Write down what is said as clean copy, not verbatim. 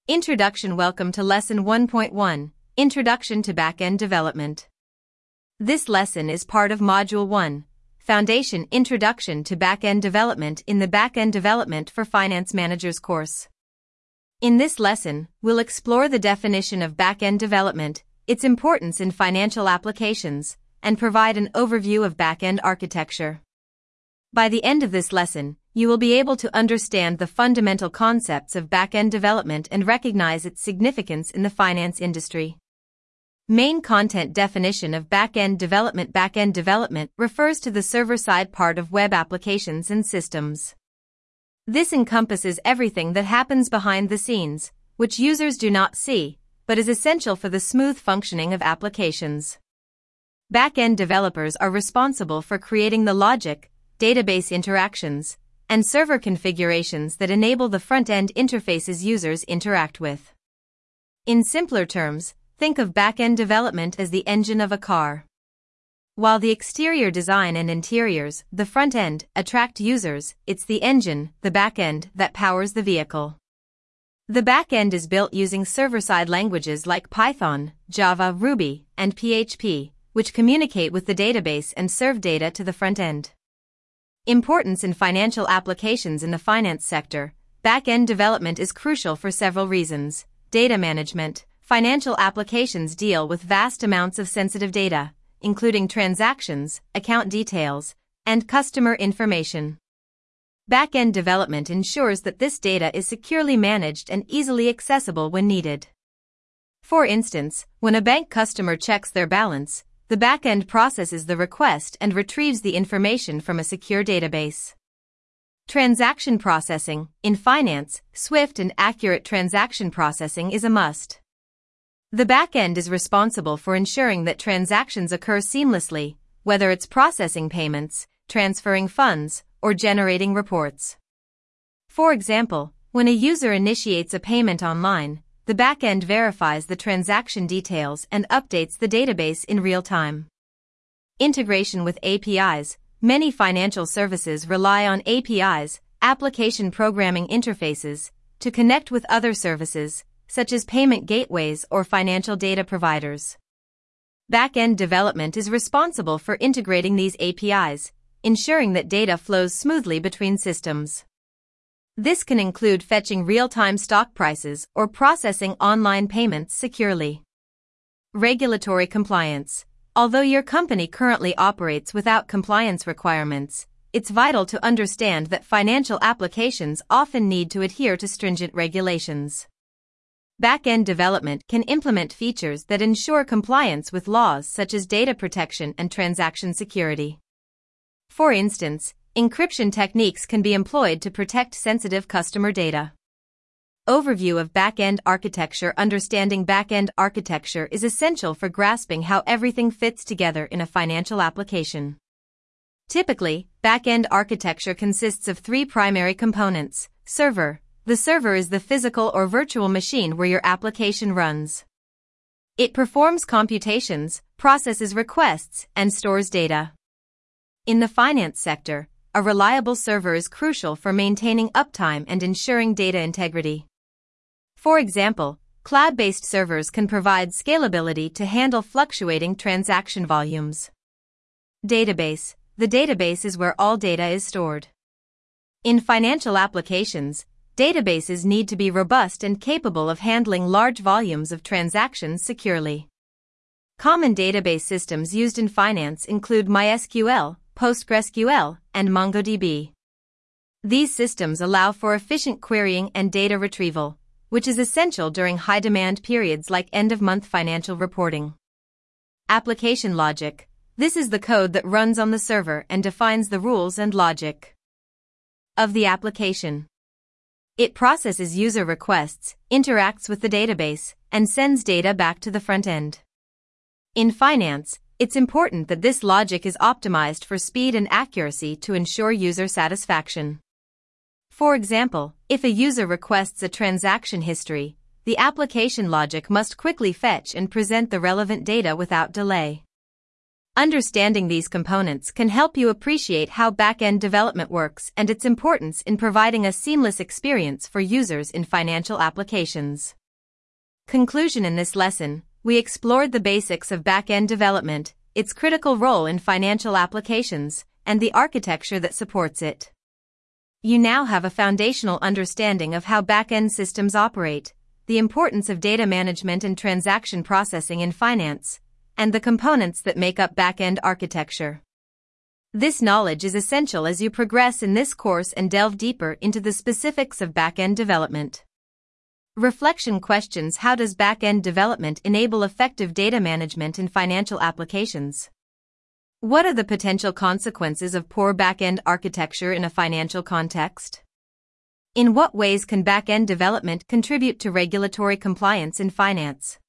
Introduction. Welcome to Lesson 1.1, Introduction to Backend Development. This lesson is part of Module 1, Foundation Introduction to Backend Development in the Backend Development for Finance Managers course. In this lesson, we'll explore the definition of backend development, its importance in financial applications, and provide an overview of backend architecture. By the end of this lesson, you will be able to understand the fundamental concepts of backend development and recognize its significance in the finance industry. Main content definition of backend development. Backend development refers to the server-side part of web applications and systems. This encompasses everything that happens behind the scenes, which users do not see, but is essential for the smooth functioning of applications. Backend developers are responsible for creating the logic, database interactions, and server configurations that enable the front-end interfaces users interact with. In simpler terms, think of backend development as the engine of a car. While the exterior design and interiors, the front end, attract users, it's the engine, the backend, that powers the vehicle. The backend is built using server-side languages like Python, Java, Ruby, and PHP, which communicate with the database and serve data to the front end. Importance in financial applications. In the finance sector, back-end development is crucial for several reasons. Data management. Financial applications deal with vast amounts of sensitive data, including transactions, account details, and customer information. Back-end development ensures that this data is securely managed and easily accessible when needed. For instance, when a bank customer checks their balance, the backend processes the request and retrieves the information from a secure database. Transaction processing. In finance, swift and accurate transaction processing is a must. The backend is responsible for ensuring that transactions occur seamlessly, whether it's processing payments, transferring funds, or generating reports. For example, when a user initiates a payment online, the backend verifies the transaction details and updates the database in real time. Integration with APIs. Many financial services rely on APIs, application programming interfaces, to connect with other services, such as payment gateways or financial data providers. Backend development is responsible for integrating these APIs, ensuring that data flows smoothly between systems. This can include fetching real-time stock prices or processing online payments securely. Regulatory compliance. Although your company currently operates without compliance requirements, it's vital to understand that financial applications often need to adhere to stringent regulations. Backend development can implement features that ensure compliance with laws such as data protection and transaction security. For instance, encryption techniques can be employed to protect sensitive customer data. Overview of backend architecture. Understanding backend architecture is essential for grasping how everything fits together in a financial application. Typically, backend architecture consists of three primary components. Server. The server is the physical or virtual machine where your application runs. It performs computations, processes requests, and stores data. In the finance sector, a reliable server is crucial for maintaining uptime and ensuring data integrity. For example, cloud-based servers can provide scalability to handle fluctuating transaction volumes. Database. The database is where all data is stored. In financial applications, databases need to be robust and capable of handling large volumes of transactions securely. Common database systems used in finance include MySQL, PostgreSQL, and MongoDB. These systems allow for efficient querying and data retrieval, which is essential during high-demand periods like end-of-month financial reporting. Application logic. This is the code that runs on the server and defines the rules and logic of the application. It processes user requests, interacts with the database, and sends data back to the front end. In finance, it's important that this logic is optimized for speed and accuracy to ensure user satisfaction. For example, if a user requests a transaction history, the application logic must quickly fetch and present the relevant data without delay. Understanding these components can help you appreciate how back-end development works and its importance in providing a seamless experience for users in financial applications. Conclusion: in this lesson, we explored the basics of back-end development, its critical role in financial applications, and the architecture that supports it. You now have a foundational understanding of how back-end systems operate, the importance of data management and transaction processing in finance, and the components that make up back-end architecture. This knowledge is essential as you progress in this course and delve deeper into the specifics of back-end development. Reflection questions: how does back-end development enable effective data management in financial applications? What are the potential consequences of poor back-end architecture in a financial context? In what ways can back-end development contribute to regulatory compliance in finance?